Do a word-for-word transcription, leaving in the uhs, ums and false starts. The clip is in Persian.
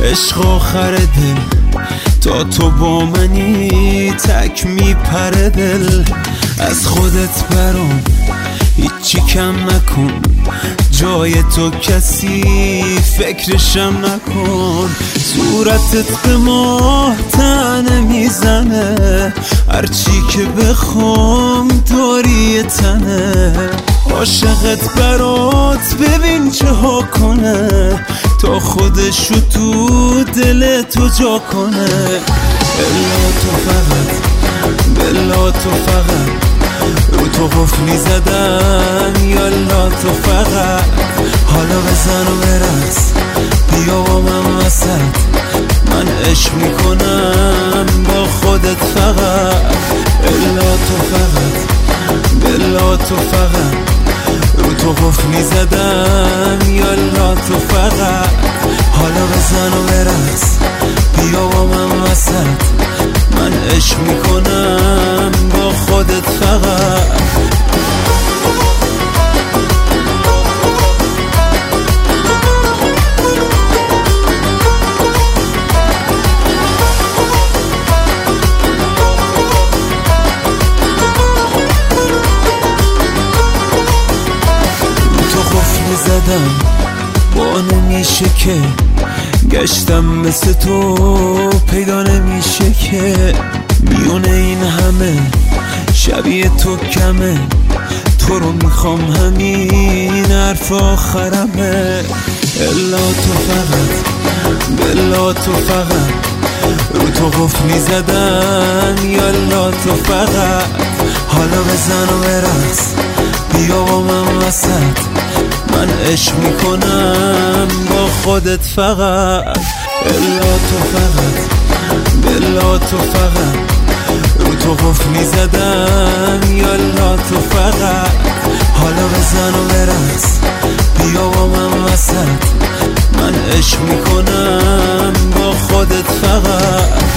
عشق آخر دل تا تو با منی تک میپره دل. از خودت برام هیچی کم نکن، جای تو کسی فکرشم نکن. صورتت به ماه تنه میزنه، هرچی که بخوام داری تنه. عاشقت برات ببین چه ها کنه، تا خودشو تو دل تو جا کنه. الا تو فقط، بلا تو فقط رو تو قفلی زدم. یالا تو فقط حالا بزن و برقص، بیا با من وسط، من عشق میکنم با خودت فقط. الا تو فقط، بلا تو فقط رو تو قفلی زدم. یالا تو فقط حالا بزن و برقص، بیا با من وسط، من عشق میکنم با خودت فقط. زدم با نمیشه که گشتم مثل تو، پیدا نمیشه که میونه این همه شبیه تو کمه. تو رو میخوام همین حرف آخرمه. الا تو فقط، بلا تو فقط رو تو قفلی زدم. یالا تو فقط حالا بزن و برقص، بیا با من وسط، من عشق میکنم با خودت فقط. الا تو فقط، بلا تو فقط رو تو قفلی زدم. یالا تو فقط حالا بزن و برقص، بیا با من وسط، من عشق میکنم با خودت فقط.